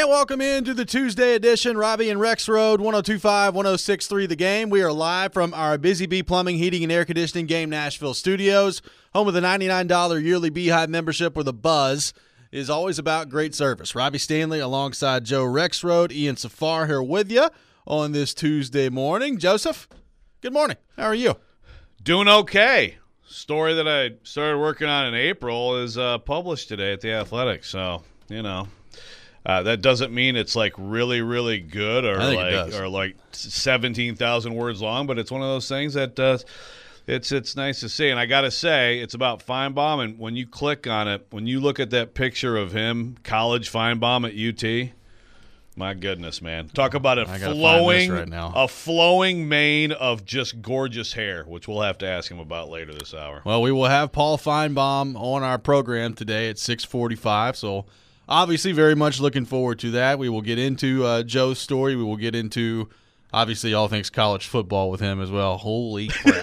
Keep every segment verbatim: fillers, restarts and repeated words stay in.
And welcome into the Tuesday edition, Robbie and Rex Road, one oh two point five, one oh six point three The Game. We are live from our Busy Bee Plumbing, Heating, and Air Conditioning Game Nashville studios, home of the ninety-nine dollars yearly Beehive membership where the buzz is always about great service. Robbie Stanley alongside Joe Rexrode, Ian Safar here with you on this Tuesday morning. Joseph, good morning. How are you? Doing okay. Story that I started working on in April is uh, published today at The Athletic, so, you know. Uh, that doesn't mean it's like really, really good or like or like seventeen thousand words long, but it's one of those things that uh, it's it's nice to see. And I got to say, it's about Feinbaum, and when you click on it, when you look at that picture of him, college Feinbaum at U T, my goodness, man, talk about a flowing, right now. a flowing mane of just gorgeous hair, which we'll have to ask him about later this hour. Well, we will have Paul Feinbaum on our program today at six forty-five, so. Obviously, very much looking forward to that. We will get into uh, Joe's story. We will get into, obviously, all things college football with him as well. Holy crap.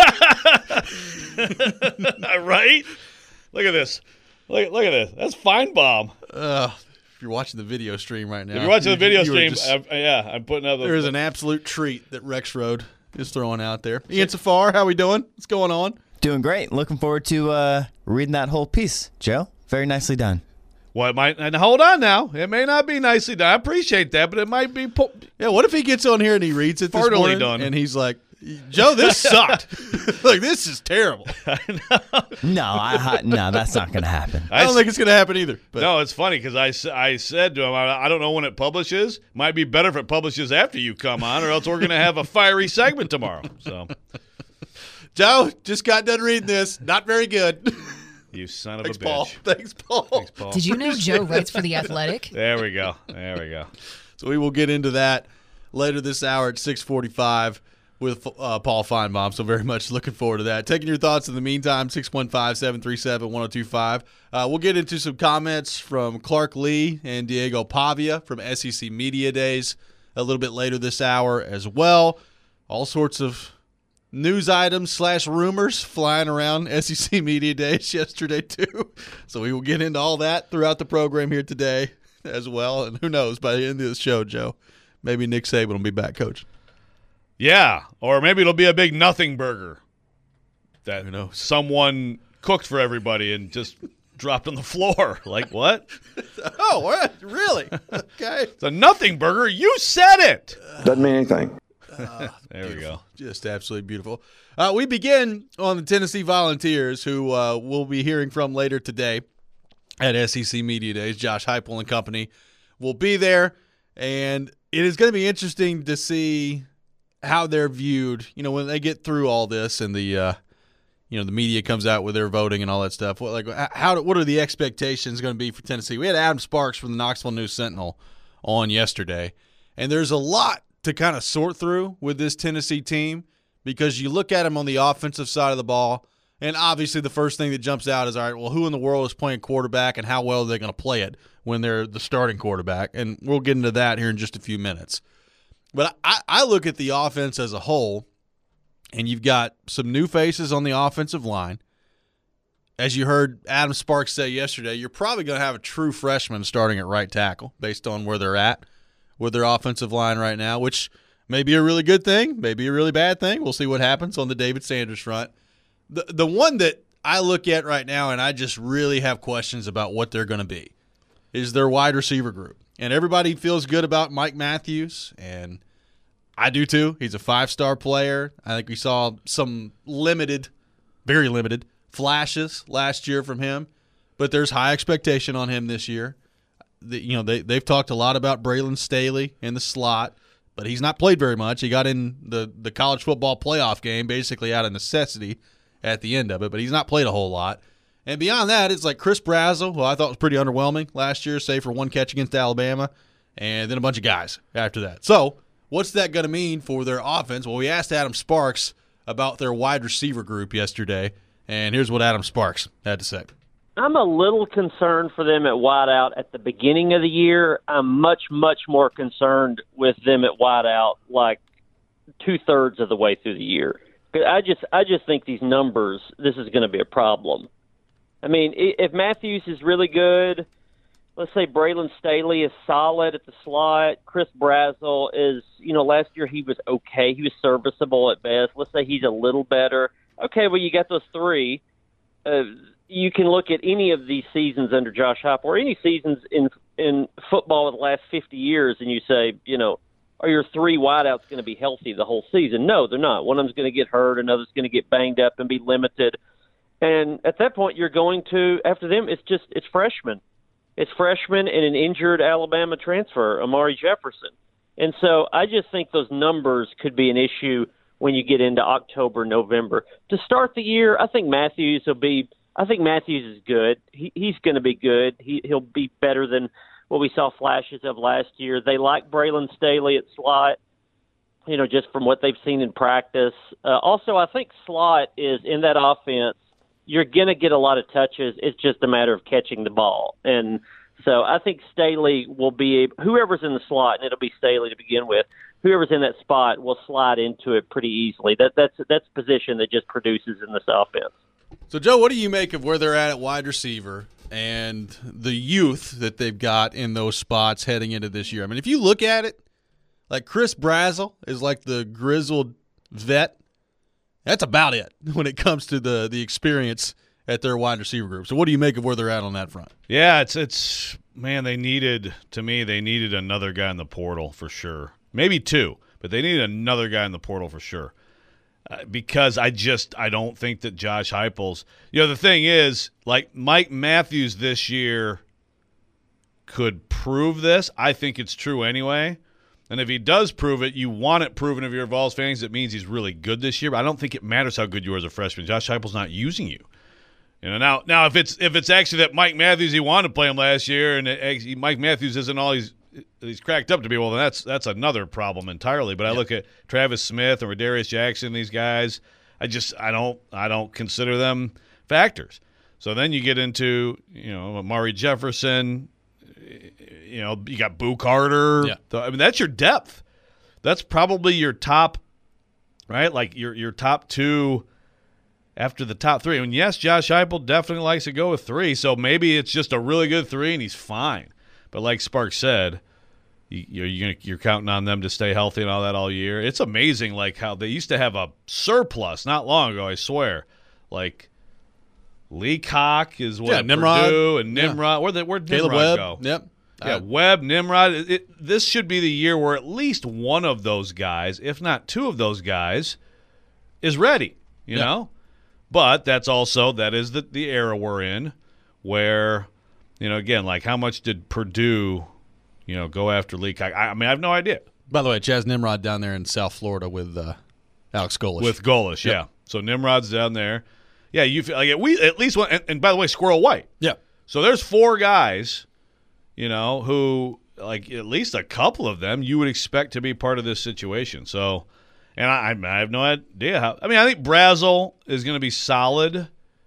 Right? Look at this. Look, look at this. That's Feinbaum. Uh, if you're watching the video stream right now. If you're watching the video you, you stream, just, I, yeah, I'm putting up the. There is an absolute treat that Rexrode is throwing out there. Ian Safar, how we doing? What's going on? Doing great. Looking forward to uh, reading that whole piece, Joe. Very nicely done. Well, it might, and hold on now. It may not be nicely done. I appreciate that, but it might be. Po- yeah, what if he gets on here and he reads it this Fartily morning done. and he's like, Joe, this sucked. Like, this is terrible. No, I, no, that's not going to happen. I don't I think it's going to happen either. But. No, it's funny because I, I said to him, I, I don't know when it publishes. Might be better if it publishes after you come on, or else we're going to have a fiery segment tomorrow. So, Joe, just got done reading this. Not very good. You son of Thanks, a bitch. Paul. Thanks, Paul. Thanks, Paul. Did you know Joe writes for The Athletic? There we go. There we go. So we will get into that later this hour at six forty-five with uh, Paul Feinbaum. So very much looking forward to that. Taking your thoughts in the meantime, six one five, seven three seven, one oh two five. Uh, we'll get into some comments from Clark Lee and Diego Pavia from S E C Media Days a little bit later this hour as well. All sorts of news items slash rumors flying around S E C Media Days yesterday, too. So we will get into all that throughout the program here today as well. And who knows, by the end of the show, Joe, maybe Nick Saban will be back coaching. Yeah, or maybe it'll be a big nothing burger that who knows? Someone cooked for everybody and just dropped on the floor. Like, what? Oh, what? Really? Okay. It's a nothing burger. You said it. Doesn't mean anything. Uh, there we go. Just absolutely beautiful. Uh, we begin on the Tennessee Volunteers, who uh, we'll be hearing from later today at S E C Media Days. Josh Heupel and company will be there, and it is going to be interesting to see how they're viewed. You know, when they get through all this and the, uh, you know, the media comes out with their voting and all that stuff. What, like, how? What are the expectations going to be for Tennessee? We had Adam Sparks from the Knoxville News Sentinel on yesterday, and there's a lot to kind of sort through with this Tennessee team because you look at them on the offensive side of the ball, and obviously the first thing that jumps out is, all right, well, who in the world is playing quarterback and how well are they going to play it when they're the starting quarterback? And we'll get into that here in just a few minutes. But I, I look at the offense as a whole, and you've got some new faces on the offensive line. As you heard Adam Sparks say yesterday, you're probably going to have a true freshman starting at right tackle based on where they're at with their offensive line right now, which may be a really good thing, maybe a really bad thing. We'll see what happens on the David Sanders front. The the one that I look at right now and I just really have questions about what they're going to be is their wide receiver group. And everybody feels good about Mike Matthews, and I do too. He's a five-star player. I think we saw some limited, very limited, flashes last year from him, but there's high expectation on him this year. The, you know, they, they've talked a lot about Braylon Staley in the slot, but he's not played very much. He got in the, the college football playoff game basically out of necessity at the end of it, but he's not played a whole lot. And beyond that, it's like Chris Brazzell, who I thought was pretty underwhelming last year, save for one catch against Alabama, and then a bunch of guys after that. So what's that going to mean for their offense? Well, we asked Adam Sparks about their wide receiver group yesterday, and here's what Adam Sparks had to say. I'm a little concerned for them at wideout at the beginning of the year. I'm much, much more concerned with them at wideout like two-thirds of the way through the year. I just I just think these numbers, this is going to be a problem. I mean, if Matthews is really good, let's say Braylon Staley is solid at the slot. Chris Brazzell is, you know, last year he was okay. He was serviceable at best. Let's say he's a little better. Okay, well, you got those three. Uh, you can look at any of these seasons under Josh Heupel or any seasons in in football in the last fifty years, and you say, you know, are your three wideouts going to be healthy the whole season? No, they're not. One of them's going to get hurt. Another's going to get banged up and be limited. And at that point, you're going to, after them, it's just, it's freshmen. It's freshmen and an injured Alabama transfer, Amari Jefferson. And so I just think those numbers could be an issue when you get into October, November. To start the year, I think Matthews will be, I think Matthews is good. He, he's going to be good. He, he'll be better than what we saw flashes of last year. They like Braylon Staley at slot, you know, just from what they've seen in practice. Uh, also, I think slot is in that offense. You're going to get a lot of touches. It's just a matter of catching the ball. And so I think Staley will be – whoever's in the slot, and it'll be Staley to begin with, whoever's in that spot will slide into it pretty easily. That, that's that's a position that just produces in this offense. So, Joe, what do you make of where they're at at wide receiver and the youth that they've got in those spots heading into this year? I mean, if you look at it, like Chris Brazzell is like the grizzled vet. That's about it when it comes to the the experience at their wide receiver group. So what do you make of where they're at on that front? Yeah, it's it's man, they needed to me they needed another guy in the portal for sure. Maybe two, but they needed another guy in the portal for sure. Uh, because I just I don't think that Josh Heupel's, you know, the thing is, like Mike Matthews this year could prove this. I think it's true anyway. And if he does prove it, you want it proven if you're a Vols fan, it means he's really good this year. But I don't think it matters how good you are as a freshman. Josh Heupel's not using you. You know, now, now if it's if it's actually that Mike Matthews, he wanted to play him last year, and it, Mike Matthews isn't all he's he's cracked up to be, well, then that's that's another problem entirely. But I look at Travis Smith or Darius Jackson, these guys, I just I don't I don't consider them factors. So then you get into, you know, Amari Jefferson. You know, you got Boo Carter. Yeah. I mean, that's your depth. That's probably your top, right? Like your your top two after the top three. I mean, yes, Josh Heupel definitely likes to go with three, so maybe it's just a really good three and he's fine. But like Sparks said, you, you're you're, you're counting on them to stay healthy and all that all year. It's amazing, like how they used to have a surplus not long ago. I swear, like. Lee Cock is what yeah, Nimrod. Purdue and Nimrod. Yeah. Where the where'd Caleb Nimrod Webb. go? Yep. Yeah, Uh, Webb, Nimrod. It, it, this should be the year where at least one of those guys, if not two of those guys, is ready. You yeah. know, but that's also that is the the era we're in, where, you know, again, like how much did Purdue, you know, go after Lee Cock? I, I mean, I have no idea. By the way, Chaz Nimrod down there in South Florida with uh, Alex Golish. With Golish, Yep. yeah. So Nimrod's down there. Yeah, you feel like we at least one. And, and by the way, Squirrel White. Yeah. So there's four guys, you know, who like at least a couple of them you would expect to be part of this situation. So, and I, I have no idea how. I mean, I think Brazzell is going to be solid.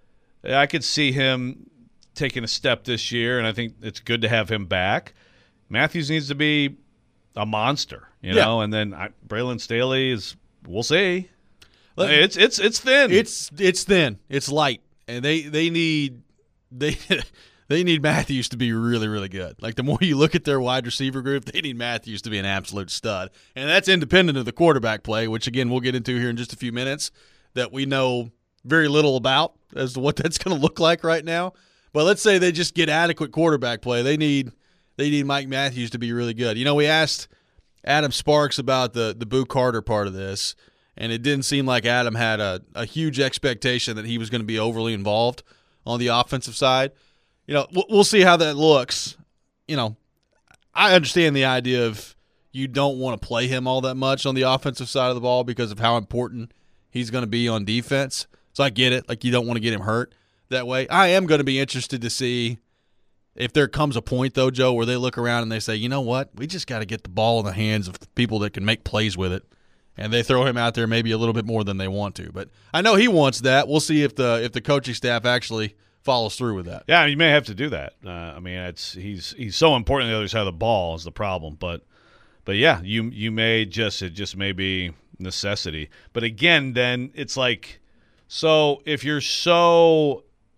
I could see him taking a step this year, and I think it's good to have him back. Matthews needs to be a monster, you Yeah. know, and then I, Braylon Staley is. We'll see. Let- It's it's it's thin. It's it's thin. It's light, and they they need they they need Matthews to be really really good. Like the more you look at their wide receiver group, they need Matthews to be an absolute stud, and that's independent of the quarterback play, which again we'll get into here in just a few minutes. That we know very little about as to what that's going to look like right now. But let's say they just get adequate quarterback play. They need they need Mike Matthews to be really good. You know, we asked Adam Sparks about the the Boo Carter part of this. And it didn't seem like Adam had a, a huge expectation that he was going to be overly involved on the offensive side. You know, we'll, we'll see how that looks. You know, I understand the idea of you don't want to play him all that much on the offensive side of the ball because of how important he's going to be on defense. So I get it. Like, you don't want to get him hurt that way. I am going to be interested to see if there comes a point, though, Joe, where they look around and they say, you know what, we just got to get the ball in the hands of people that can make plays with it. And they throw him out there maybe a little bit more than they want to. But I know he wants that. We'll see if the if the coaching staff actually follows through with that. Yeah, you may have to do that. Uh, I mean, it's he's he's so important on the other side of the ball is the problem. But but yeah, you you may just it just may be necessity. But again, then it's like, so if you're so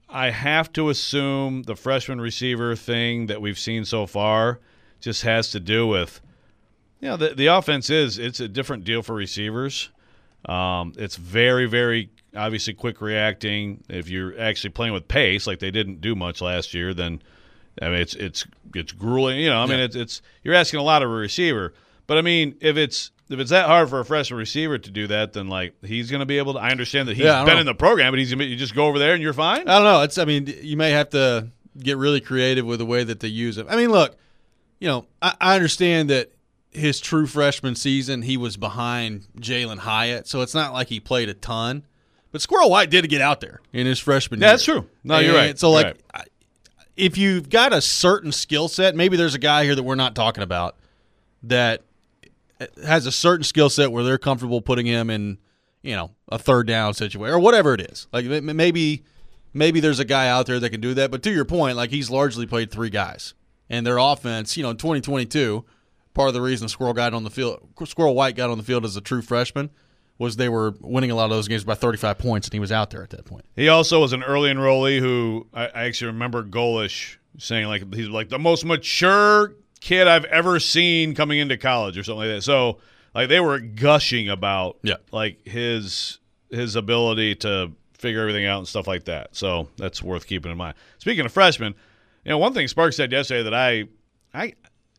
I have to assume the freshman receiver thing that we've seen so far just has to do with, you know, the, the offense is, it's a different deal for receivers. Um, it's very, very obviously quick reacting. If you're actually playing with pace, like they didn't do much last year, then I mean it's it's it's grueling. You know, I mean yeah. it's it's you're asking a lot of a receiver. But I mean, if it's if it's that hard for a freshman receiver to do that, then like he's going to be able to. I understand that he's yeah, been know. in the program, but he's gonna, you just go over there and you're fine. I don't know. It's I mean, you may have to get really creative with the way that they use him. I mean, look, you know, I, I understand that his true freshman season he was behind Jalen Hyatt, so it's not like he played a ton. But Squirrel White did get out there in his freshman yeah, year. That's true. No, and you're right. So, like, right. I, if you've got a certain skill set, maybe there's a guy here that we're not talking about that has a certain skill set where they're comfortable putting him in, you know, a third down situation or whatever it is. Like, maybe maybe there's a guy out there that can do that. But to your point, like, he's largely played three guys. And their offense, you know, in twenty twenty-two, part of the reason Squirrel got on the field, Squirrel White got on the field as a true freshman was they were winning a lot of those games by thirty-five points, and he was out there at that point. He also was an early enrollee who I, I actually remember Golish saying like he's like the most mature kid I've ever seen coming into college or something like that. So like they were gushing about yeah. like his his ability to figure everything out and stuff like that. So that's worth keeping in mind. Speaking of freshmen, you know, one thing Sparks said yesterday that I I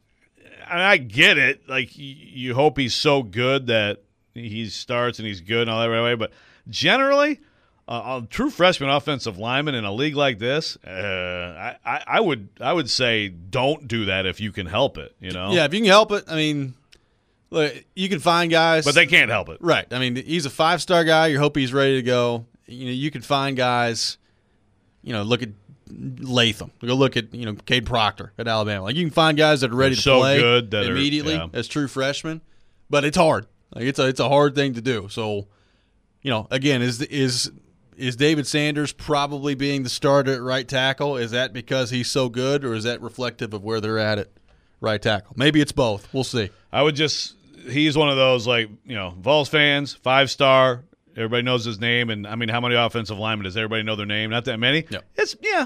I get it. Like you hope he's so good that he starts and he's good and all that right away. But generally, uh, a true freshman offensive lineman in a league like this, uh, I, I, I would I would say don't do that if you can help it. You know, yeah, if you can help it. I mean, look, you can find guys, but they can't help it, right? I mean, he's a five star guy. You hope he's ready to go. You know, you can find guys. You know, look at Latham. Go look at you know Cade Proctor at Alabama. Like you can find guys that are ready They're to so play good that immediately are, yeah. as true freshmen, but it's hard. Like it's a it's a hard thing to do. So, you know, again, is is is David Sanders probably being the starter at right tackle? Is that because he's so good, or is that reflective of where they're at at right tackle? Maybe it's both. We'll see. I would just he's one of those like you know Vols fans, five star. Everybody knows his name, and I mean, how many offensive linemen does everybody know their name? Not that many. Yep. It's yeah.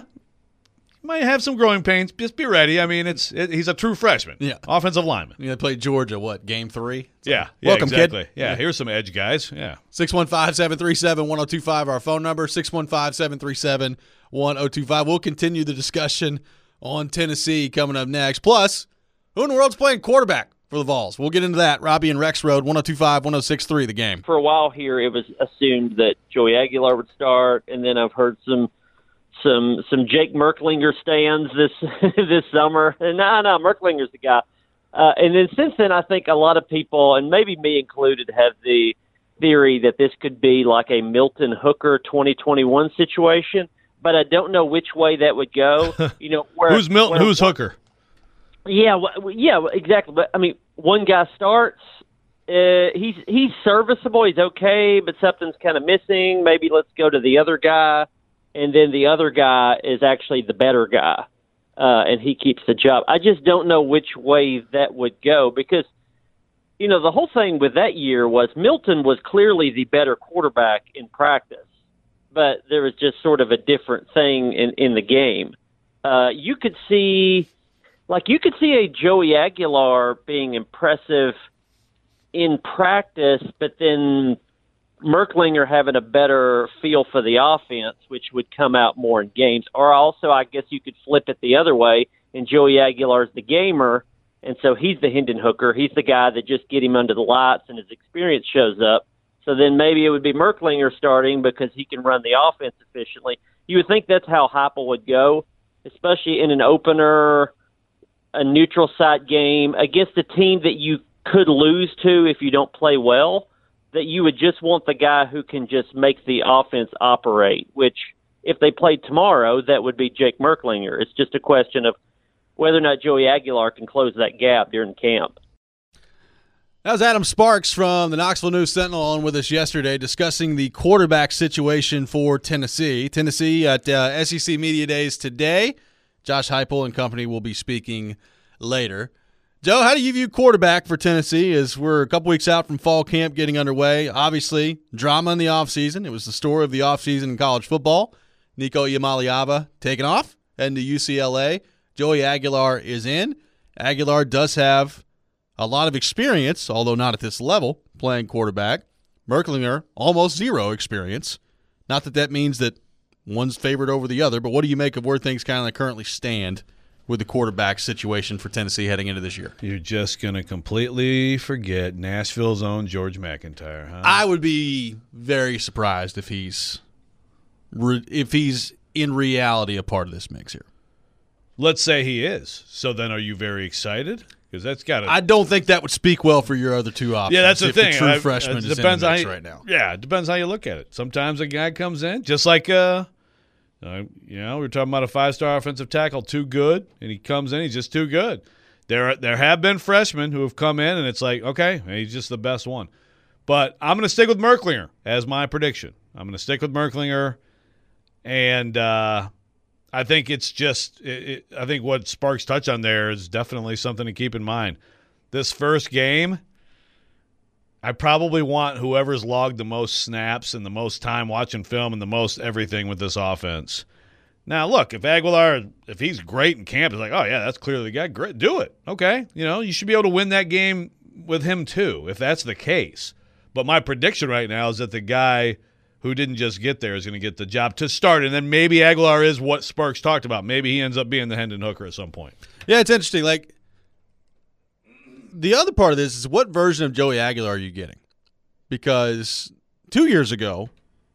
Might have some growing pains. Just be ready. I mean, it's it, he's a true freshman. Yeah. Offensive lineman. You know, they played Georgia, what, game three? So, yeah. yeah. Welcome, exactly. kid. Yeah. yeah. Here's some edge guys. Yeah. six one five, seven three seven, one oh two five, our phone number, six one five, seven three seven, one oh two five. We'll continue the discussion on Tennessee coming up next. Plus, who in the world's playing quarterback for the Vols? We'll get into that. Robbie and Rex Road, one oh two five, one oh six three, the game. For a while here, it was assumed that Joey Aguilar would start, and then I've heard some some some Jake Merklinger stands this this summer. And no, no, Merklinger's the guy. Uh, and then since then, I think a lot of people, and maybe me included, have the theory that this could be like a Milton Hooker twenty twenty-one situation. But I don't know which way that would go. You know, where, who's Milton? where, Who's Hooker? Yeah, well, yeah, exactly. But I mean, one guy starts. Uh, he's he's serviceable. He's okay, but something's kind of missing. Maybe let's go to the other guy. And then the other guy is actually the better guy, uh, and he keeps the job. I just don't know which way that would go because, you know, the whole thing with that year was Milton was clearly the better quarterback in practice, but there was just sort of a different thing in, in the game. Uh, you could see, like, you could see a Joey Aguilar being impressive in practice, but then Merklinger having a better feel for the offense, which would come out more in games. Or also, I guess you could flip it the other way, and Joey Aguilar's the gamer, and so he's the Hendon Hooker. He's the guy that just get him under the lights, and his experience shows up. So then maybe it would be Merklinger starting because he can run the offense efficiently. You would think that's how Heupel would go, especially in an opener, a neutral site game against a team that you could lose to if you don't play well, that you would just want the guy who can just make the offense operate, which if they played tomorrow, that would be Jake Merklinger. It's just a question of whether or not Joey Aguilar can close that gap during camp. That was Adam Sparks from the Knoxville News Sentinel on with us yesterday discussing the quarterback situation for Tennessee. Tennessee at uh, S E C Media Days today. Josh Heupel and company will be speaking later. Joe, how do you view quarterback for Tennessee as we're a couple weeks out from fall camp getting underway? Obviously, drama in the offseason. It was the story of the offseason in college football. Nico Iamaleava taken off, and to U C L A. Joey Aguilar is in. Aguilar does have a lot of experience, although not at this level, playing quarterback. Merklinger, almost zero experience. Not that that means that one's favored over the other, but what do you make of where things kind of currently stand with the quarterback situation for Tennessee heading into this year? You're just going to completely forget Nashville's own George McIntyre, huh? I would be very surprised if he's if he's in reality a part of this mix here. Let's say he is. So then are you very excited? Because that's got to. I don't think that would speak well for your other two options. Yeah, that's the if thing. The true I, freshman it is depends in the how mix you, right now. Yeah, it depends how you look at it. Sometimes a guy comes in, just like, uh, uh, you know, we were talking about a five-star offensive tackle, too good, and he comes in, he's just too good. There, there have been freshmen who have come in, and it's like, okay, he's just the best one. But I'm going to stick with Merklinger as my prediction. I'm going to stick with Merklinger, and uh, I think it's just it, it, I think what Sparks touched on there is definitely something to keep in mind. This first game, I probably want whoever's logged the most snaps and the most time watching film and the most everything with this offense. Now, look, if Aguilar, if he's great in camp, it's like, oh, yeah, that's clearly the guy. Great, do it. Okay. You know, you should be able to win that game with him too, if that's the case. But my prediction right now is that the guy who didn't just get there is going to get the job to start, and then maybe Aguilar is what Sparks talked about. Maybe he ends up being the Hendon Hooker at some point. Yeah, it's interesting. Like, the other part of this is what version of Joey Aguilar are you getting? Because two years ago,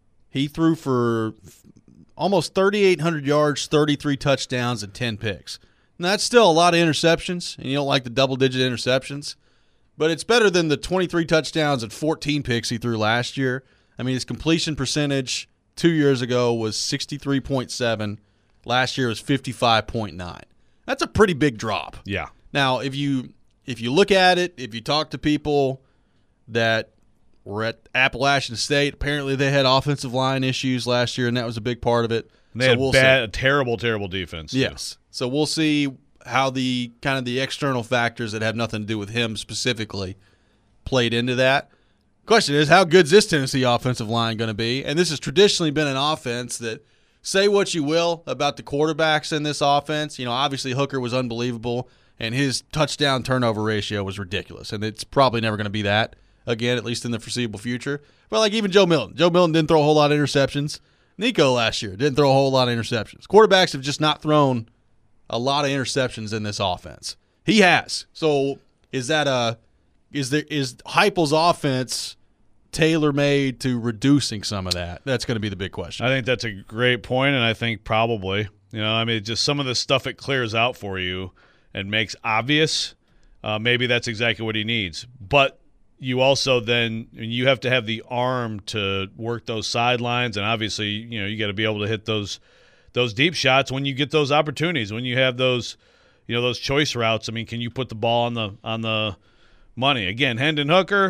he threw for almost thirty-eight hundred yards, thirty-three touchdowns, and ten picks. Now, that's still a lot of interceptions, and you don't like the double-digit interceptions, but it's better than the twenty-three touchdowns and fourteen picks he threw last year. I mean, his completion percentage two years ago was sixty-three point seven. Last year was fifty-five point nine. That's a pretty big drop. Yeah. Now, if you if you look at it, if you talk to people that were at Appalachian State, apparently they had offensive line issues last year, and that was a big part of it. And they so had we'll bad, see. a terrible, terrible defense. Too. Yes. So we'll see how the kind of the external factors that have nothing to do with him specifically played into that. Question is, how good is this Tennessee offensive line going to be? And this has traditionally been an offense that, say what you will about the quarterbacks in this offense. You know, obviously Hooker was unbelievable, and his touchdown turnover ratio was ridiculous. And it's probably never going to be that again, at least in the foreseeable future. But like even Joe Milton. Joe Milton didn't throw a whole lot of interceptions. Nico last year didn't throw a whole lot of interceptions. Quarterbacks have just not thrown a lot of interceptions in this offense. He has. So is that a is there is Heupel's offense tailor-made to reducing some of that? That's going to be the big question. I think that's a great point, and I think probably, you know, I mean, just some of the stuff it clears out for you and makes obvious, uh, maybe that's exactly what he needs. But you also then, you have to have the arm to work those sidelines, and obviously, you know, you got to be able to hit those those deep shots when you get those opportunities, when you have those, you know, those choice routes. I mean, can you put the ball on the on the money? Again, Hendon Hooker,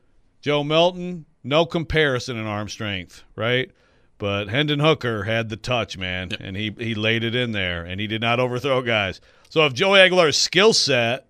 Joe Milton, no comparison in arm strength, right? But Hendon Hooker had the touch, man, yep. and he, he laid it in there, and he did not overthrow guys. So if Joey Aguilar's skill set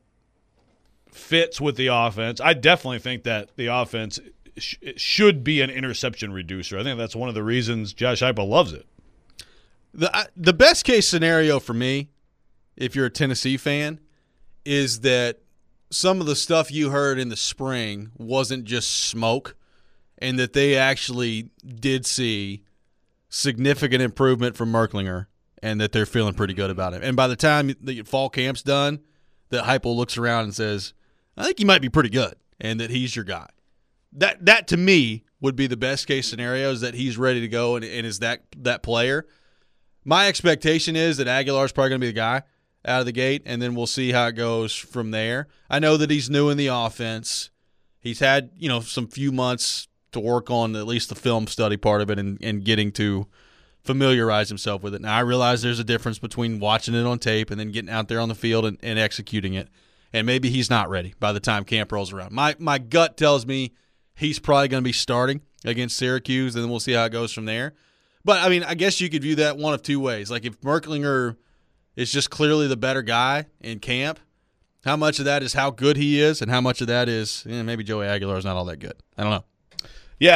fits with the offense, I definitely think that the offense sh- should be an interception reducer. I think that's one of the reasons Josh Heupel loves it. The, the best case scenario for me, if you're a Tennessee fan, is that some of the stuff you heard in the spring wasn't just smoke, and that they actually did see significant improvement from Merklinger, and that they're feeling pretty good about him. And by the time the fall camp's done, that Heupel looks around and says, I think he might be pretty good, and that he's your guy. That that to me would be the best case scenario, is that he's ready to go and, and is that that player. My expectation is that Aguilar's probably going to be the guy out of the gate, and then we'll see how it goes from there. I know that he's new in the offense. He's had, you know, some few months to work on at least the film study part of it and, and getting to familiarize himself with it. Now, I realize there's a difference between watching it on tape and then getting out there on the field and, and executing it, and maybe he's not ready by the time camp rolls around. My, my gut tells me he's probably going to be starting against Syracuse, and then we'll see how it goes from there. But, I mean, I guess you could view that one of two ways. Like, if Merklinger is just clearly the better guy in camp, how much of that is how good he is, and how much of that is eh, maybe Joey Aguilar is not all that good? I don't know. Yeah,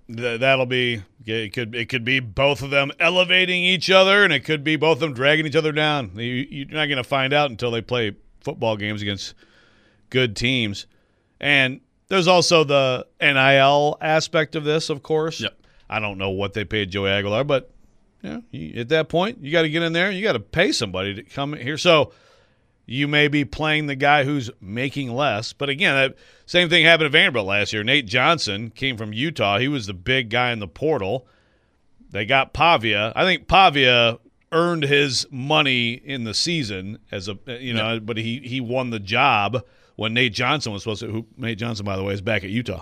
th- that'll be it. Could it could be both of them elevating each other, and it could be both of them dragging each other down. You, you're not going to find out until they play football games against good teams. And there's also the N I L aspect of this, of course. Yep. I don't know what they paid Joey Aguilar, but you know, you, at that point, you got to get in there. You got to pay somebody to come here. So you may be playing the guy who's making less. But again, that same thing happened at Vanderbilt last year. Nate Johnson came from Utah. He was the big guy in the portal. They got Pavia. I think Pavia earned his money in the season as a you know, yeah. but he he won the job when Nate Johnson was supposed to. Who, Nate Johnson, by the way, is back at Utah.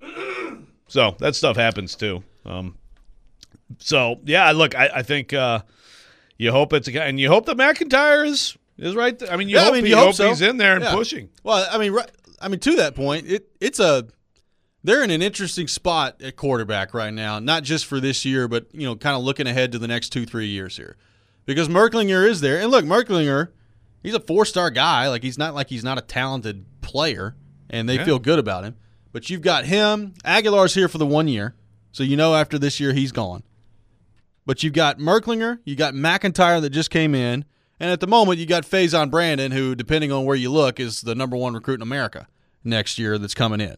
So that stuff happens too. Um, so yeah, look, I, I think uh, you hope it's a guy, and you hope that McIntyre is is right. Th- I mean, you yeah, hope, I mean, you you hope, hope so. he's in there and yeah. pushing. Well, I mean, right, I mean, to that point, it it's a they're in an interesting spot at quarterback right now, not just for this year, but you know, kind of looking ahead to the next two three years here, because Merklinger is there, and look, Merklinger, he's a four star guy. Like he's not like he's not a talented player, and they yeah. feel good about him. But you've got him. Aguilar's here for the one year, so you know after this year he's gone. But you've got Merklinger, you got McIntyre that just came in, and at the moment you got Faison Brandon, who, depending on where you look, is the number one recruit in America next year that's coming in.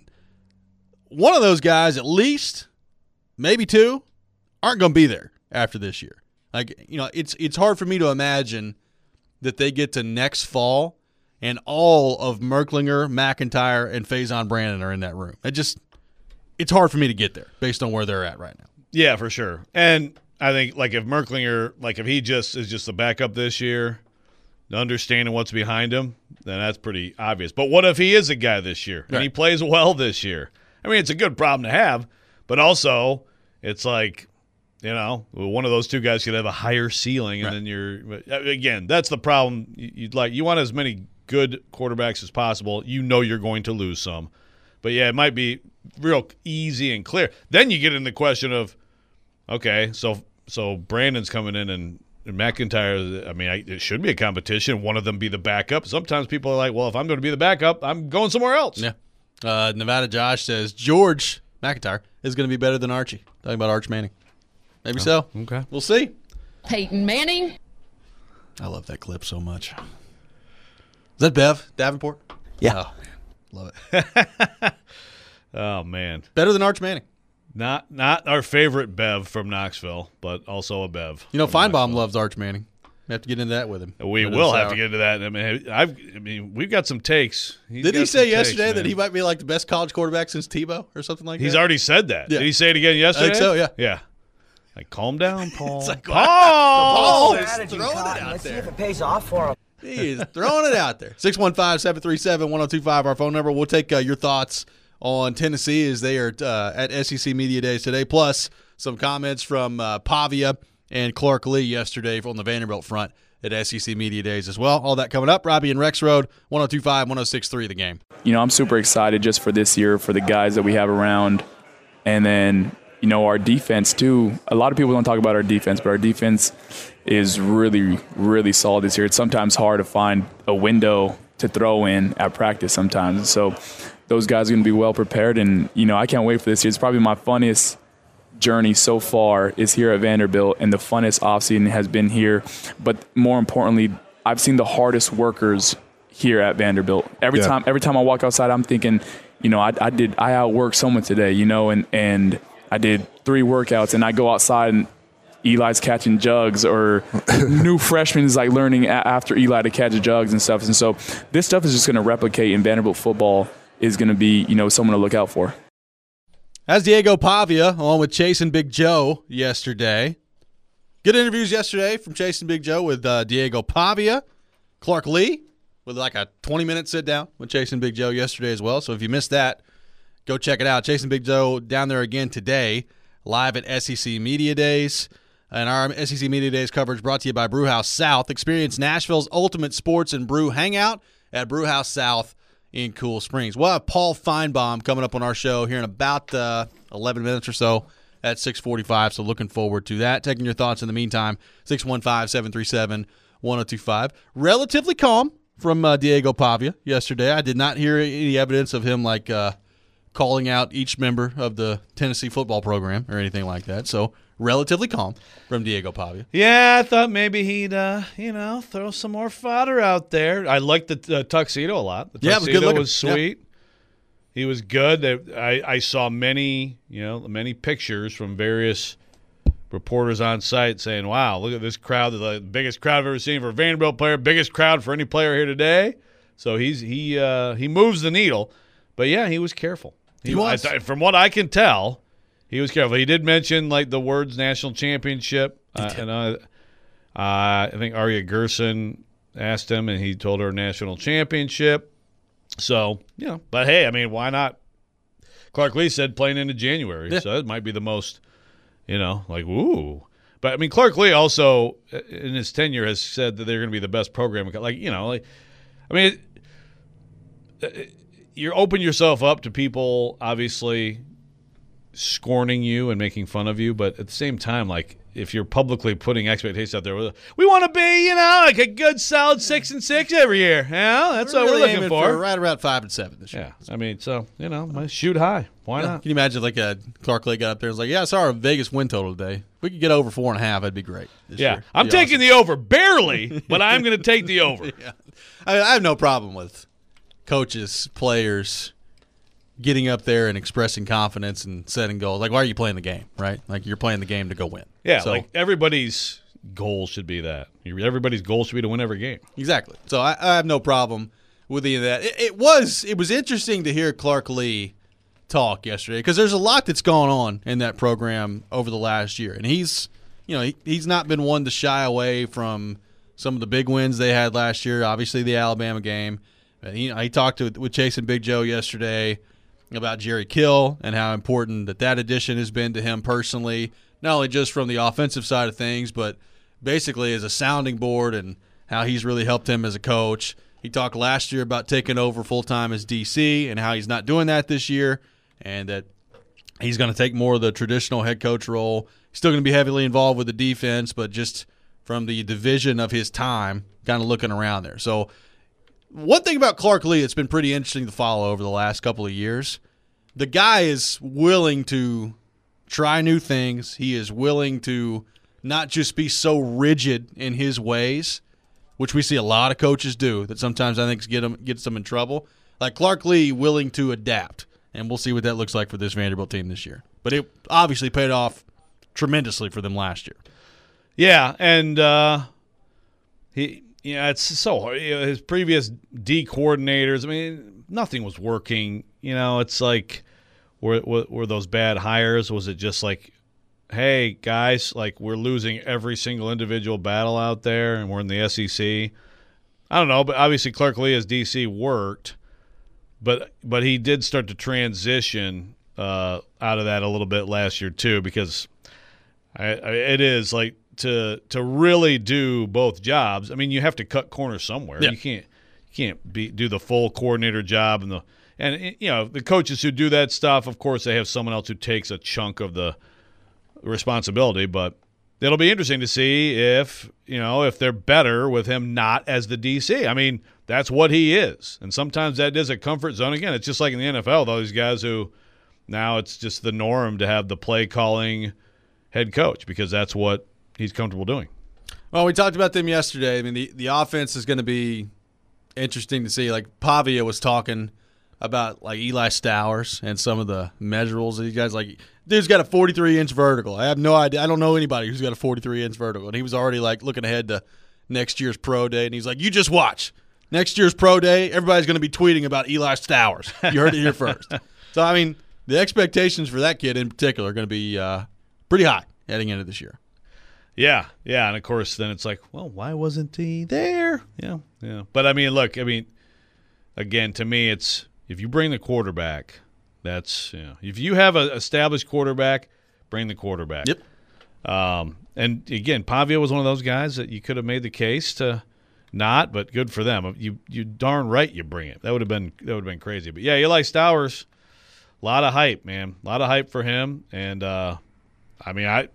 One of those guys, at least, maybe two, aren't going to be there after this year. Like, you know, it's it's hard for me to imagine that they get to next fall and all of Merklinger, McIntyre, and Faison Brandon are in that room. It just, it's hard for me to get there based on where they're at right now. Yeah, for sure. And I think, like, if Merklinger, like, if he just is just a backup this year, understanding what's behind him, then that's pretty obvious. But what if he is a guy this year and right. he plays well this year? I mean, it's a good problem to have, but also it's like, you know, one of those two guys could have a higher ceiling, and right. then you're again. That's the problem. You'd like you want as many good quarterbacks as possible. You know you're going to lose some, but yeah, it might be real easy and clear. Then you get in the question of, okay, so so Brandon's coming in and, and McIntyre. I mean, I, it should be a competition. One of them be the backup. Sometimes people are like, well, if I'm going to be the backup, I'm going somewhere else. Yeah. Uh, Nevada Josh says George McIntyre is going to be better than Archie. Talking about Arch Manning. Maybe oh, so. Okay. We'll see. Peyton Manning. I love that clip so much. Is that Bev Davenport? Yeah. Oh, love it. Oh, man. Better than Arch Manning. Not not our favorite Bev from Knoxville, but also a Bev. You know, Feinbaum loves Arch Manning. We have to get into that with him. We will have to get into that. I mean, I've, I mean, we've got some takes. He's Did he say yesterday takes, that he might be like the best college quarterback since Tebow or something like He's that? He's already said that. Yeah. Did he say it again yesterday? I think so, yeah. Yeah. Like, calm down, Paul. It's like, Paul! Paul is Strategy, throwing Cotton. it out Let's there. see if it pays off for him. He is throwing it out there. six one five, seven three seven, one oh two five, our phone number. We'll take uh, your thoughts on Tennessee as they are uh, at S E C Media Days today, plus some comments from uh, Pavia and Clark Lee yesterday on the Vanderbilt front at S E C Media Days as well. All that coming up. Robbie and Rex Road, one oh two five, one oh six three, The Game. You know, I'm super excited just for this year, for the guys that we have around. And then, you know, our defense, too. A lot of people don't talk about our defense, but our defense is really, really solid this year. It's sometimes hard to find a window to throw in at practice sometimes. So those guys are going to be well prepared. And, you know, I can't wait for this year. It's probably my funniest journey so far is here at Vanderbilt, and the funnest offseason has been here. But more importantly, I've seen the hardest workers here at Vanderbilt. Every yeah. time every time I walk outside, I'm thinking, you know, I, I did I outworked someone today, you know, and, and I did three workouts, and I go outside and Eli's catching jugs, or new freshmen is like learning a- after Eli to catch jugs and stuff. And so this stuff is just going to replicate in Vanderbilt football, is going to be, you know, someone to look out for. As Diego Pavia, along with Chase and Big Joe yesterday. Good interviews yesterday from Chase and Big Joe with uh, Diego Pavia. Clark Lee with like a twenty-minute sit-down with Chase and Big Joe yesterday as well. So if you missed that, go check it out. Chase and Big Joe down there again today, live at S E C Media Days. And our S E C Media Days coverage brought to you by Brewhouse South. Experience Nashville's ultimate sports and brew hangout at Brewhouse South in Cool Springs. We'll have Paul Feinbaum coming up on our show here in about uh, eleven minutes or so at six forty-five, so looking forward to that. Taking your thoughts in the meantime, six one five, seven three seven, one oh two five. Relatively calm from uh, Diego Pavia yesterday. I did not hear any evidence of him like uh, calling out each member of the Tennessee football program or anything like that. So relatively calm from Diego Pavia. Yeah, I thought maybe he'd, uh, you know, throw some more fodder out there. I liked the uh, tuxedo a lot. The tuxedo yeah, it was good looking. was sweet. Yeah. He was good. They, I, I saw many, you know, many pictures from various reporters on site saying, wow, look at this crowd, the biggest crowd I've ever seen for a Vanderbilt player, biggest crowd for any player here today. So he's he uh, he moves the needle. But, yeah, he was careful. He, he was. I, from what I can tell, he was careful. He did mention, like, the words national championship. Uh, and uh, uh, I think Arya Gerson asked him, and he told her national championship. So, you know, but, hey, I mean, why not? Clark Lea said playing into January. Yeah. So that might be the most – You know, like, ooh. But, I mean, Clark Lea also, in his tenure, has said that they're going to be the best program. Like, you know, like, I mean, it, you open yourself up to people, obviously, scorning you and making fun of you. But at the same time, like, if you're publicly putting expectations out there, we want to be, you know, like a good, solid six and six every year. You know, that's we're what really we're looking for. for. Right around five and seven this year. Yeah, I mean, so, you know, shoot high. Why yeah. not? Can you imagine, like, a Clark Lea got up there and was like, yeah, I saw our Vegas win total today. If we could get over four and a half, that'd be great. This yeah, year. I'm taking awesome. the over. Barely, but I'm going to take the over. yeah. I, mean, I have no problem with coaches, players getting up there and expressing confidence and setting goals. Like, why are you playing the game, right? Like, you're playing the game to go win. Yeah, so, like everybody's goal should be that. Everybody's goal should be to win every game. Exactly. So I, I have no problem with any of that. It, it was it was interesting to hear Clark Lea talk yesterday because there's a lot that's gone on in that program over the last year, and he's you know he, he's not been one to shy away from some of the big wins they had last year. Obviously, the Alabama game. He, he talked to, with Chase and Big Joe yesterday about Jerry Kill and how important that that addition has been to him personally, not only just from the offensive side of things, but basically as a sounding board and how he's really helped him as a coach. He talked last year about taking over full-time as D C and how he's not doing that this year and that he's going to take more of the traditional head coach role. He's still going to be heavily involved with the defense, but just from the division of his time, kind of looking around there. So one thing about Clark Lea that's been pretty interesting to follow over the last couple of years, the guy is willing to try new things. He is willing to not just be so rigid in his ways, which we see a lot of coaches do that sometimes I think get them, gets them in trouble. Like Clark Lea willing to adapt, and we'll see what that looks like for this Vanderbilt team this year. But it obviously paid off tremendously for them last year. Yeah, and uh, he – Yeah, it's so hard. You know, his previous D coordinators, I mean, nothing was working. You know, it's like, were, were, were those bad hires? Was it just like, hey, guys, like we're losing every single individual battle out there and we're in the S E C? I don't know, but obviously Clark Lea as D C worked, but but he did start to transition uh, out of that a little bit last year too because I, I, it is like, To to really do both jobs, I mean, you have to cut corners somewhere. Yeah. You can't you can't be do the full coordinator job and the and you know the coaches who do that stuff. Of course, they have someone else who takes a chunk of the responsibility. But it'll be interesting to see if you know if they're better with him not as the D C. I mean, that's what he is, and sometimes that is a comfort zone. Again, it's just like in the N F L. Those guys who now it's just the norm to have the play calling head coach because that's what he's comfortable doing. Well, we talked about them yesterday. I mean, the, the offense is going to be interesting to see. Like, Pavia was talking about, like, Eli Stowers and some of the measurables. These guys, like, dude's got a forty-three inch vertical. I have no idea. I don't know anybody who's got a forty-three inch vertical. And he was already, like, looking ahead to next year's pro day. And he's like, you just watch. Next year's pro day, everybody's going to be tweeting about Eli Stowers. You heard it here first. So, I mean, the expectations for that kid in particular are going to be uh, pretty high heading into this year. Yeah, yeah, and of course, then it's like, well, why wasn't he there? Yeah, yeah. But I mean, look, I mean, again, to me, it's if you bring the quarterback, that's you know, if you have an established quarterback, bring the quarterback. Yep. Um, and again, Pavia was one of those guys that you could have made the case to not, but good for them. You you darn right you bring it. That would have been that would have been crazy. But yeah, Eli Stowers, a lot of hype, man, a lot of hype for him, and uh, I mean, I.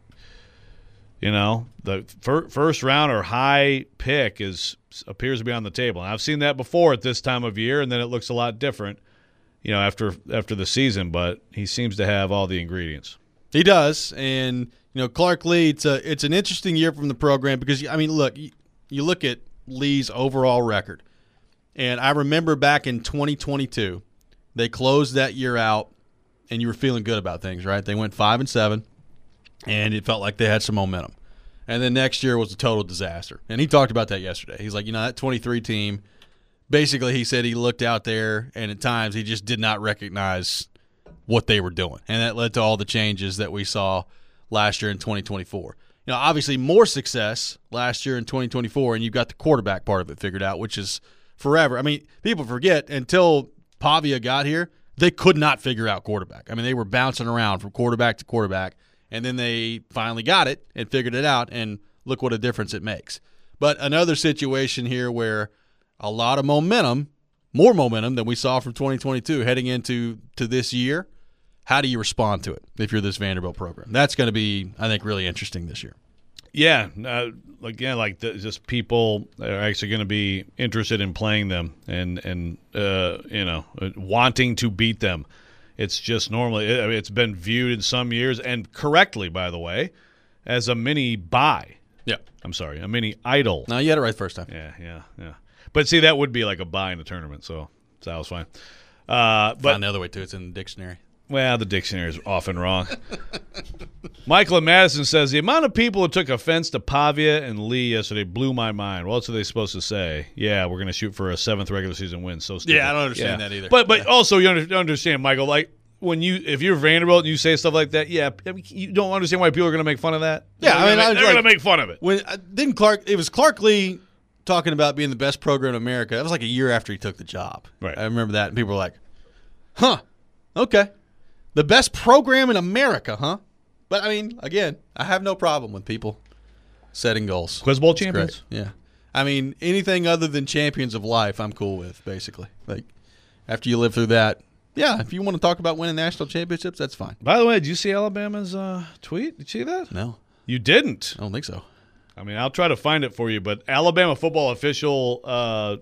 You know, the fir- first round or high pick is appears to be on the table. And I've seen that before at this time of year, and then it looks a lot different. you know, after after the season, but he seems to have all the ingredients. He does, and you know, Clark Lea. It's a it's an interesting year from the program because I mean, look, you, you look at Lee's overall record, and I remember back in twenty twenty-two, they closed that year out, and you were feeling good about things, right? They went five and seven, and it felt like they had some momentum. And then next year was a total disaster, and he talked about that yesterday. He's like, you know, that twenty-three team. Basically, he said he looked out there, and at times he just did not recognize what they were doing, and that led to all the changes that we saw last year in twenty twenty-four. You know, obviously more success last year in twenty twenty-four, and you've got the quarterback part of it figured out, which is forever. I mean, people forget until Pavia got here, they could not figure out quarterback. I mean, they were bouncing around from quarterback to quarterback, and then they finally got it and figured it out, and look what a difference it makes. But another situation here where a lot of momentum, more momentum than we saw from twenty twenty-two heading into to this year. How do you respond to it if you're this Vanderbilt program? That's going to be, I think, really interesting this year. Yeah, uh, again, like the, just people are actually going to be interested in playing them and and uh, you know wanting to beat them. It's just normally it, I mean, it's been viewed in some years, and correctly, by the way, as a mini bye. Yeah, I'm sorry, a mini idol. No, you had it right first time. Yeah, yeah, yeah. But see, that would be like a bye in a tournament, so, so that was fine. Uh, but Find the other way too. It's in the dictionary. Well, the dictionary is often wrong. Michael in Madison says, the amount of people who took offense to Pavia and Lee yesterday blew my mind. What else are they supposed to say? Yeah, we're going to shoot for a seventh regular season win. So stupid. Yeah, I don't understand yeah. that either. But but yeah. also you under, understand, Michael, like when you if you're Vanderbilt and you say stuff like that, yeah, I mean, you don't understand why people are going to make fun of that. Yeah, they're I mean, gonna, I they're like, going to make fun of it. When uh, didn't Clark? It was Clark Lea talking about being the best program in America. That was like a year after he took the job. Right. I remember that, and people were like, "Huh, okay." The best program in America, huh? But, I mean, again, I have no problem with people setting goals. Quiz Bowl It's champions? great. Yeah. I mean, anything other than champions of life, I'm cool with, basically. Like, after you live through that, yeah, if you want to talk about winning national championships, that's fine. By the way, did you see Alabama's uh, tweet? Did you see that? No. You didn't? I don't think so. I mean, I'll try to find it for you, but Alabama football official uh,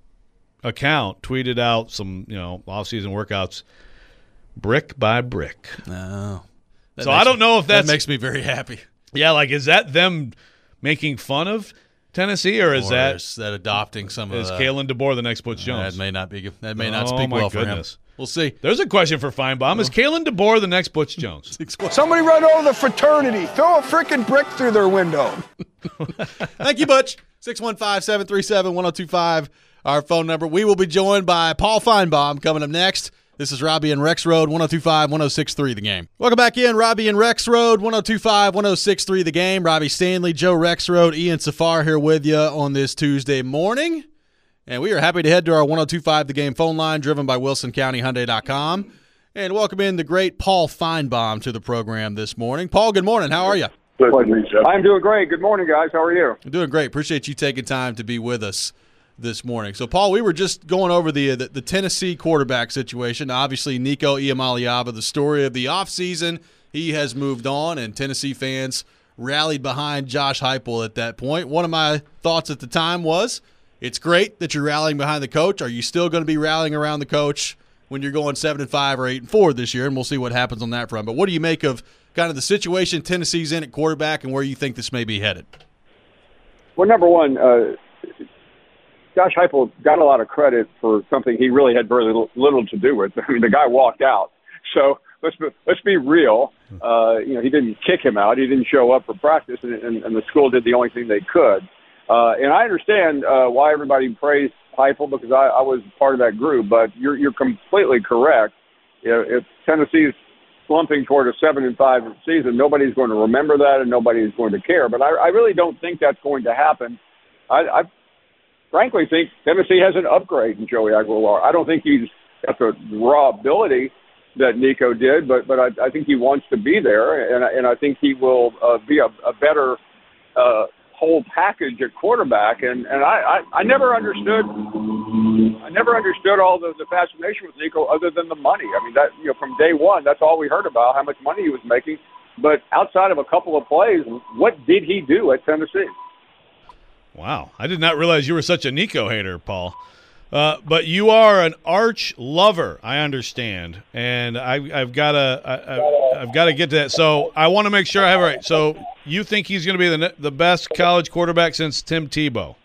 account tweeted out some, you know, off-season workouts brick by brick. No. So I don't me, know if that's, that makes me very happy. Yeah, like is that them making fun of Tennessee, or is or that is that adopting some is of the, Kalen DeBoer the next Butch Jones? That may not be. That may not Oh, speak my well goodness. for him. We'll see. There's a question for Feinbaum. Is Kalen DeBoer the next Butch Jones? Somebody run over the fraternity. Throw a freaking brick through their window. Thank you, Butch. six one five, seven three seven, one oh two five, our phone number. We will be joined by Paul Feinbaum coming up next. This is Robbie and Rex Road, one oh two five, one oh six three The Game. Welcome back in, Robbie and Rex Road, one oh two five, one oh six three The Game. Robbie Stanley, Joe Rex Road, Ian Safar here with you on this Tuesday morning. And we are happy to head to our one oh two five The Game phone line, driven by Wilson County Hyundai dot com. And welcome in the great Paul Feinbaum to the program this morning. Paul, good morning. How are you? I'm doing great. Good morning, guys. How are you? I'm doing great. Appreciate you taking time to be with us this morning. So, Paul, we were just going over the, the the Tennessee quarterback situation. Obviously, Nico Iamaleava, the story of the offseason. He has moved on, and Tennessee fans rallied behind Josh Heupel at that point. One of my thoughts at the time was, it's great that you're rallying behind the coach. Are you still going to be rallying around the coach when you're going seven and five or eight and four this year? And we'll see what happens on that front. But what do you make of kind of the situation Tennessee's in at quarterback and where you think this may be headed? Well, number one, uh, Josh Heupel got a lot of credit for something he really had very little, little to do with. I mean, the guy walked out. So let's be, let's be real. Uh, you know, he didn't kick him out. He didn't show up for practice, and, and, and the school did the only thing they could. Uh, and I understand uh, why everybody praised Heupel, because I, I was part of that group. But you're you're completely correct. You know, if Tennessee's slumping toward a seven and five season, nobody's going to remember that, and nobody's going to care. But I, I really don't think that's going to happen. I, I frankly think Tennessee has an upgrade in Joey Aguilar. I don't think he's got the raw ability that Nico did, but but I, I think he wants to be there, and and I think he will uh, be a, a better uh, whole package at quarterback. And and I, I, I never understood I never understood all the, the fascination with Nico other than the money. I mean, that you know from day one, that's all we heard about, how much money he was making. But outside of a couple of plays, what did he do at Tennessee? Wow. I did not realize you were such a Nico hater, Paul. Uh, but you are an arch lover, I understand, and I, I've got to I, I've got to get to that. So I want to make sure I have it right. So you think he's going to be the the best college quarterback since Tim Tebow?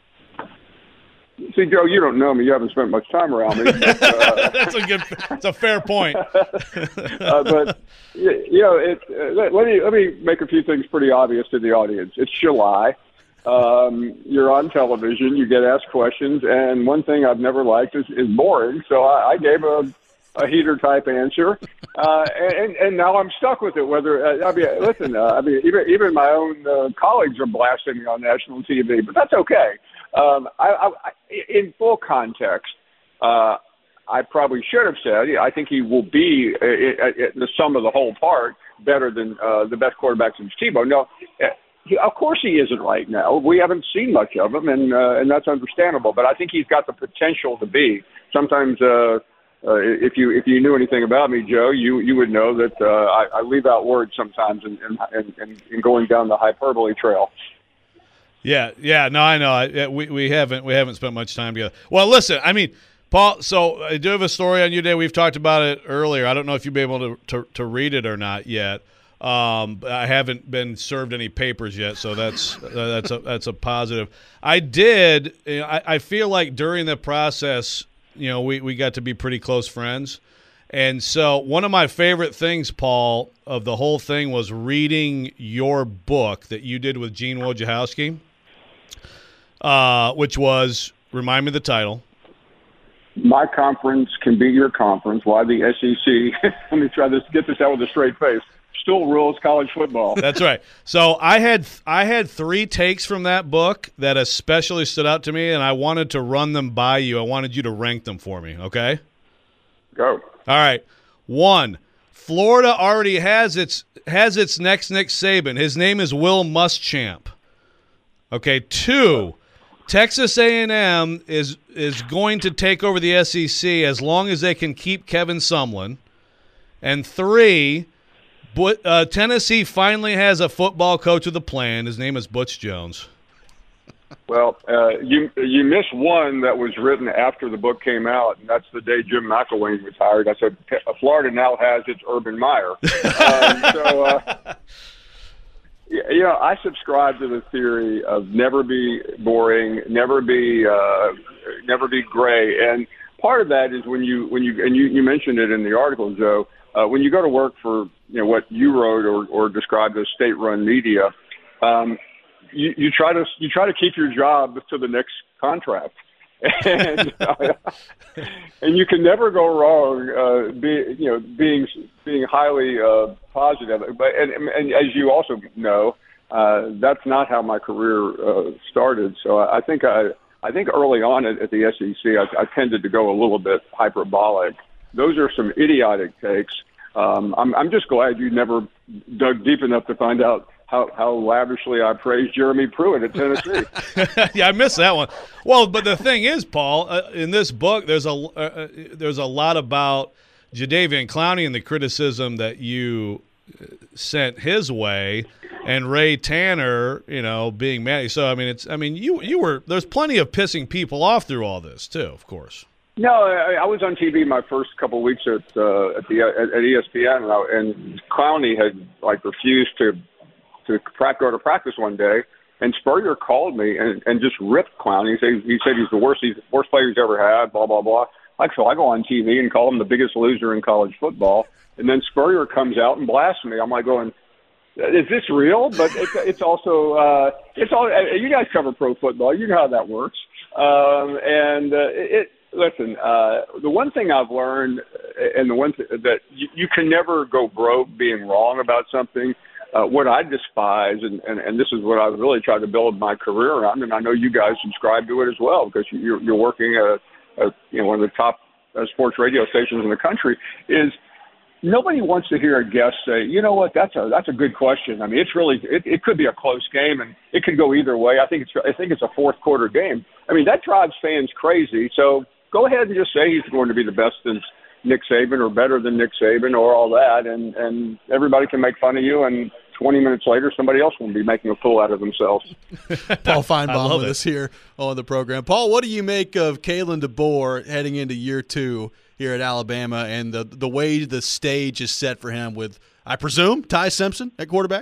See, Joe, you don't know me. You haven't spent much time around me. But, uh, that's a good. That's a fair point. uh, but you know, it, uh, let me let me make a few things pretty obvious to the audience. It's July. Um, you're on television. You get asked questions, and one thing I've never liked is, is boring. So I, I gave a, a heater type answer, uh, and and now I'm stuck with it. Whether uh, I mean, listen, uh, I mean, even even my own uh, colleagues are blasting me on national T V, but that's okay. Um, I, I, in full context, uh, I probably should have said I think he will be uh, uh, the sum of the whole part better than uh, the best quarterback since Tebow. No. Uh, He, of course he isn't right now. We haven't seen much of him, and uh, and that's understandable. But I think he's got the potential to be. Sometimes, uh, uh, if you if you knew anything about me, Joe, you you would know that uh, I, I leave out words sometimes in, in, in, in going down the hyperbole trail. Yeah, yeah, no, I know. I, we we haven't we haven't spent much time together. Well, listen, I mean, Paul. So I do have a story on you today. We've talked about it earlier. I don't know if you'll be able to to, to read it or not yet. Um, I haven't been served any papers yet, so that's uh, that's a that's a positive. I did. You know, I, I feel like during the process, you know, we, we got to be pretty close friends, and so one of my favorite things, Paul, of the whole thing was reading your book that you did with Gene Wojciechowski, uh, which was, remind me the title. My conference can be your conference. Why the S E C? Let me try this. Get this out with a straight face. Still rules college football. That's right. So I had I had three takes from that book that especially stood out to me, and I wanted to run them by you. I wanted you to rank them for me, okay? Go. All right. One, Florida already has its has its next Nick Saban. His name is Will Muschamp. Okay. Two, Texas A and M is is going to take over the S E C as long as they can keep Kevin Sumlin. And three, But, uh, Tennessee finally has a football coach with a plan. His name is Butch Jones. Well, uh, you you missed one that was written after the book came out, and that's the day Jim McElwain retired. I said, Florida now has its Urban Meyer. um, so, uh, you know, I subscribe to the theory of never be boring, never be uh, never be gray, and part of that is when you when you and you, you mentioned it in the article, Joe. Uh, when you go to work for, you know, what you wrote or, or described as state-run media, um, you, you try to you try to keep your job to the next contract, and uh, and you can never go wrong. Uh, be you know being being highly uh, positive, but and, and as you also know, uh, that's not how my career uh, started. So I think I I think early on at, at the S E C, I, I tended to go a little bit hyperbolic. Those are some idiotic takes. Um, I'm, I'm just glad you never dug deep enough to find out how, how lavishly I praised Jeremy Pruitt at Tennessee. Yeah, I missed that one. Well, but the thing is, Paul, uh, in this book, there's a uh, there's a lot about Jadeveon Clowney and the criticism that you sent his way, and Ray Tanner, you know, being mad. So I mean, it's I mean, you you were there's plenty of pissing people off through all this too, of course. No, I, I was on T V my first couple of weeks at uh, at the at, at E S P N, and, I, and Clowney had like refused to to pra- go to practice one day, and Spurrier called me and, and just ripped Clowney. He said, he said he's the worst he's the worst player he's ever had. Blah blah blah. Like so, I go on T V and call him the biggest loser in college football, and then Spurrier comes out and blasts me. I'm like going, is this real? But it's it's also uh, it's all you guys cover pro football. You know how that works, um, and uh, it. Listen, uh, the one thing I've learned, and the one th- that you, you can never go broke being wrong about something. Uh, what I despise, and, and, and this is what I've really tried to build my career around, and I know you guys subscribe to it as well because you're, you're working at, at you know one of the top uh, sports radio stations in the country. Is nobody wants to hear a guest say, you know what, that's a that's a good question. I mean, it's really it, it could be a close game, and it could go either way. I think it's I think it's a fourth quarter game. I mean, that drives fans crazy. So. Go ahead and just say he's going to be the best since Nick Saban or better than Nick Saban or all that, and, and everybody can make fun of you and twenty minutes later, somebody else will be making a fool out of themselves. Paul Feinbaum with it. us here on the program. Paul, what do you make of Kalen DeBoer heading into year two here at Alabama and the the way the stage is set for him with, I presume, Ty Simpson at quarterback?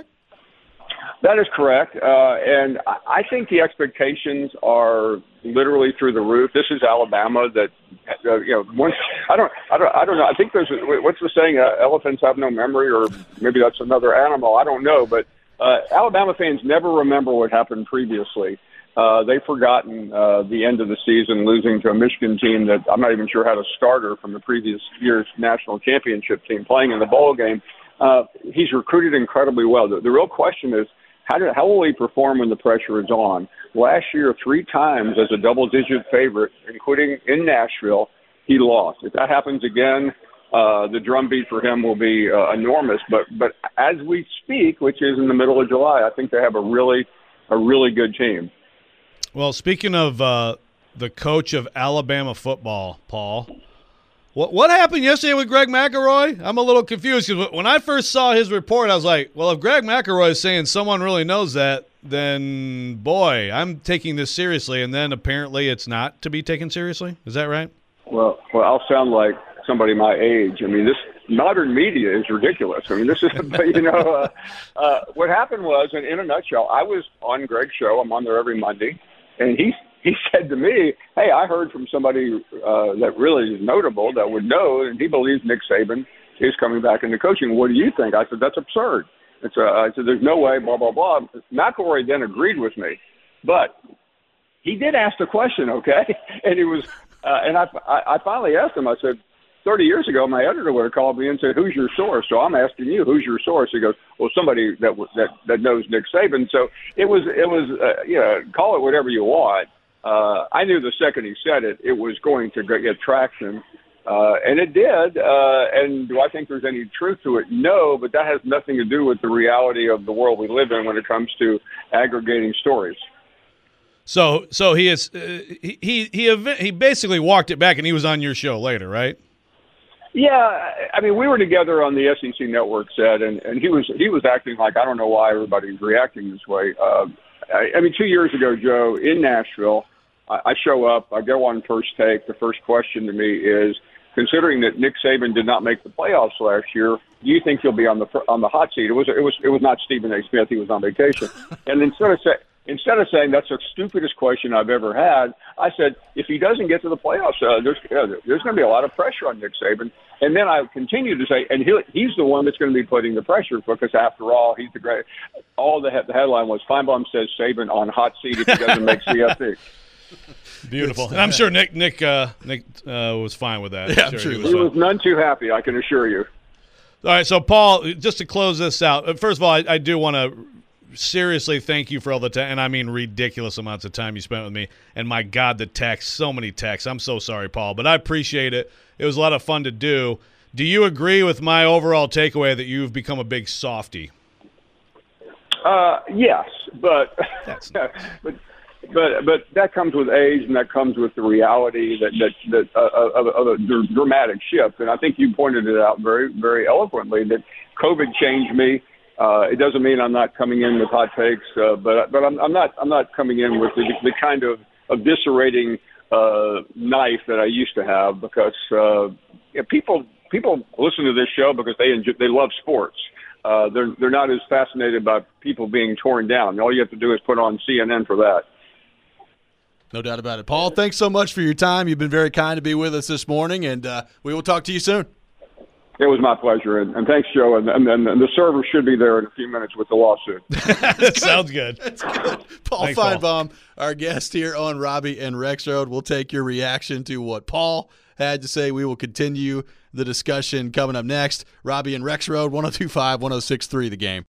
That is correct, uh, and I think the expectations are literally through the roof. This is Alabama. That uh, you know, once I don't, I don't, I don't know. I think there's a, what's the saying? Uh, elephants have no memory, or maybe that's another animal. I don't know, but uh, Alabama fans never remember what happened previously. Uh, they've forgotten uh, the end of the season, losing to a Michigan team that I'm not even sure had a starter from the previous year's national championship team playing in the bowl game. Uh, he's recruited incredibly well. The, the real question is, How, do, how will he perform when the pressure is on? Last year, three times as a double-digit favorite, including in Nashville, he lost. If that happens again, uh, the drumbeat for him will be uh, enormous. But but as we speak, which is in the middle of July, I think they have a really a really good team. Well, speaking of uh, the coach of Alabama football, Paul, what what happened yesterday with Greg McElroy? I'm a little confused because when I first saw his report, I was like, well, if Greg McElroy is saying someone really knows that, then, boy, I'm taking this seriously. And then apparently it's not to be taken seriously. Is that right? Well, well, I'll sound like somebody my age. I mean, this modern media is ridiculous. I mean, this is, you know, uh, uh, what happened was, in, in a nutshell, I was on Greg's show. I'm on there every Monday. And he he said to me, hey, I heard from somebody uh, that really is notable that would know, and he believes Nick Saban is coming back into coaching. What do you think? I said, that's absurd. It's a, I said, there's no way, blah, blah, blah. McElroy then agreed with me. But he did ask the question, okay? And he was, uh, and I, I, I finally asked him, I said, thirty years ago, my editor would have called me and said, who's your source? So I'm asking you, who's your source? He goes, well, somebody that that, that knows Nick Saban. So it was, it was, uh, you know, call it whatever you want. Uh, I knew the second he said it, it was going to get traction. Uh, and it did. Uh, and do I think there's any truth to it? No, but that has nothing to do with the reality of the world we live in when it comes to aggregating stories. So, so he is uh, he he he he basically walked it back, and he was on your show later, right? Yeah, I mean, we were together on the S E C network set, and, and he was he was acting like, I don't know why everybody's reacting this way. Uh, I, I mean, two years ago, Joe, in Nashville, I, I show up, I go on First Take. The first question to me is, considering that Nick Saban did not make the playoffs last year, do you think he'll be on the on the hot seat? It was it was it was not Stephen A. Smith; he was on vacation. And instead of saying instead of saying that's the stupidest question I've ever had, I said, if he doesn't get to the playoffs, uh, there's uh, there's going to be a lot of pressure on Nick Saban. And then I continue to say, and he, he's the one that's going to be putting the pressure because, after all, he's the great. All the, the headline was Feinbaum says Saban on hot seat if he doesn't make C F P. Beautiful. And I'm sure Nick Nick uh, Nick uh, was fine with that. Yeah, I'm I'm sure sure he He was was none too happy, I can assure you. All right, so Paul, just to close this out, first of all, I, I do want to seriously thank you for all the time, and I mean ridiculous amounts of time you spent with me. And my God, the texts, so many texts. I'm so sorry, Paul, but I appreciate it. It was a lot of fun to do. Do you agree with my overall takeaway that you've become a big softie? Uh, yes, but That's but but but that comes with age, and that comes with the reality that that that uh, of, of a dr- dramatic shift. And I think you pointed it out very very eloquently that COVID changed me. Uh, it doesn't mean I'm not coming in with hot takes, uh, but but I'm, I'm not I'm not coming in with the, the kind of eviscerating uh, knife that I used to have because uh, yeah, people people listen to this show because they enjoy, they love sports. Uh, they're they're not as fascinated by people being torn down. All you have to do is put on C N N for that. No doubt about it. Paul, thanks so much for your time. You've been very kind to be with us this morning, and uh, we will talk to you soon. It was my pleasure, and, and thanks, Joe. And, and, and the server should be there in a few minutes with the lawsuit. Sounds good. That's good. Paul Thanks, Feinbaum, Paul. our guest here on Robbie and Rex Road. We'll take your reaction to what Paul had to say. We will continue the discussion coming up next. Robbie and Rex Road, one oh two point five, one oh six point three The Game.